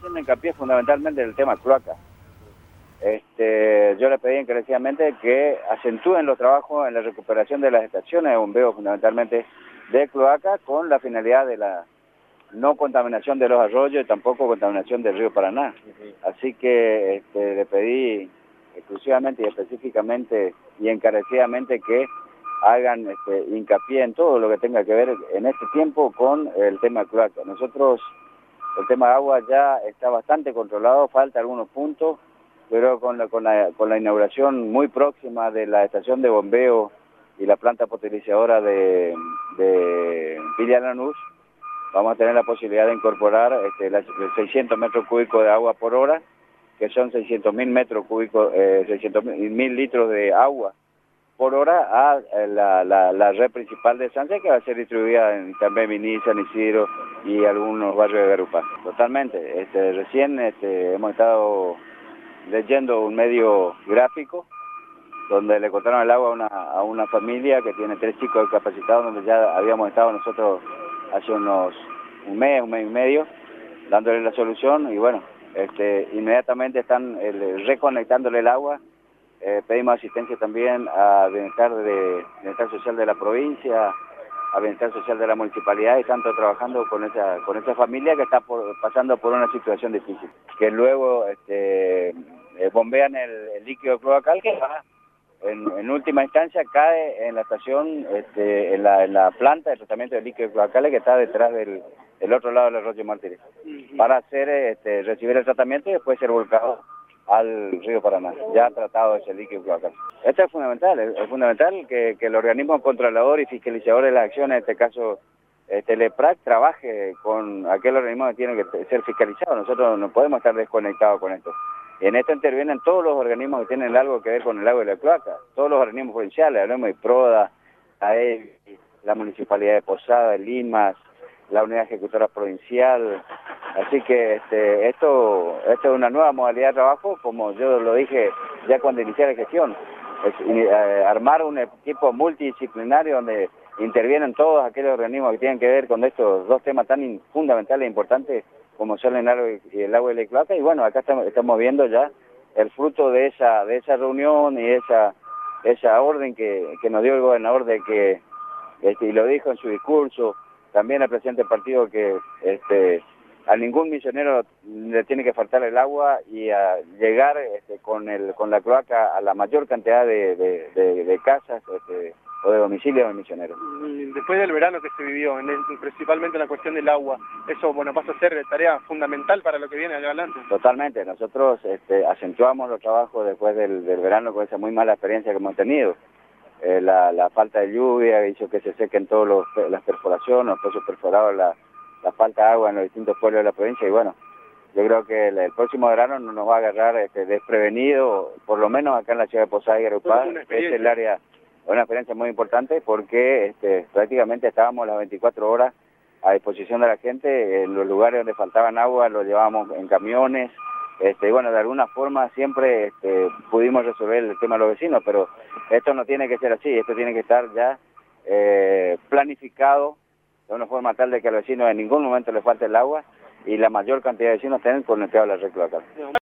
haciendo hincapié fundamentalmente en el tema cloaca. Yo le pedí encarecidamente que acentúen los trabajos en la recuperación de las estaciones de bombeo, fundamentalmente de cloaca, con la finalidad de la no contaminación de los arroyos y tampoco contaminación del río Paraná. Así que le pedí exclusivamente y específicamente y encarecidamente que hagan hincapié en todo lo que tenga que ver en este tiempo con el tema cloaca. Nosotros, el tema de agua ya está bastante controlado, falta algunos puntos, pero con la inauguración muy próxima de la estación de bombeo y la planta potabilizadora de Villa Lanús, vamos a tener la posibilidad de incorporar 600 metros cúbicos de agua por hora, que son 600.000 metros cúbicos, 600.000 litros de agua por hora a la red principal de Sanse, que va a ser distribuida en también Viní, San Isidro y algunos barrios de Garupá. Totalmente. Recién hemos estado leyendo un medio gráfico donde le cortaron el agua a una familia que tiene 3 chicos discapacitados, donde ya habíamos estado nosotros hace un mes y medio, dándole la solución y bueno, inmediatamente están reconectándole el agua. Pedimos asistencia también a Bienestar Social de la provincia, a Bienestar Social de la municipalidad, y están trabajando con esa familia que está pasando por una situación difícil. Que luego bombean el líquido cloacal que va, en última instancia cae en la estación, en la planta de tratamiento de líquidos cloacales que está detrás del otro lado del arroyo Martínez, para recibir el tratamiento y después ser volcado al río Paraná, ya tratado ese líquido cloacal. Esto es fundamental que el organismo controlador y fiscalizador de las acciones, en este caso el EPRAC, trabaje con aquel organismo que tiene que ser fiscalizado. Nosotros no podemos estar desconectados con esto. En esto intervienen todos los organismos que tienen algo que ver con el agua y la cloaca, todos los organismos provinciales, hablamos de PRODA, AEL, la Municipalidad de Posada, el INMAS, la Unidad Ejecutora Provincial. Así que esto es una nueva modalidad de trabajo, como yo lo dije ya cuando inicié la gestión, armar un equipo multidisciplinario donde intervienen todos aquellos organismos que tienen que ver con estos dos temas tan fundamentales e importantes como son el agua y la cloaca. Y bueno, acá estamos viendo ya el fruto de esa reunión y esa orden que nos dio el gobernador, de que, y lo dijo en su discurso, también el presidente del partido, que a ningún misionero le tiene que faltar el agua, y a llegar con la cloaca a la mayor cantidad de casas o de domicilios de misioneros. Después del verano que se vivió, principalmente en la cuestión del agua, eso pasa a ser tarea fundamental para lo que viene allá adelante. Totalmente. Nosotros acentuamos los trabajos después del verano con esa muy mala experiencia que hemos tenido. La falta de lluvia hizo que se sequen todas las perforaciones, los pozos perforados, la falta de agua en los distintos pueblos de la provincia, y bueno, yo creo que el próximo verano no nos va a agarrar desprevenido, por lo menos acá en la ciudad de Posada y Garupá, que es el área, una experiencia muy importante, porque prácticamente estábamos las 24 horas a disposición de la gente. En los lugares donde faltaban agua lo llevábamos en camiones, y bueno, de alguna forma siempre pudimos resolver el tema de los vecinos, pero esto no tiene que ser así, esto tiene que estar ya planificado de una forma tal de que al vecino en ningún momento le falte el agua y la mayor cantidad de vecinos estén conectados a la red cloacal.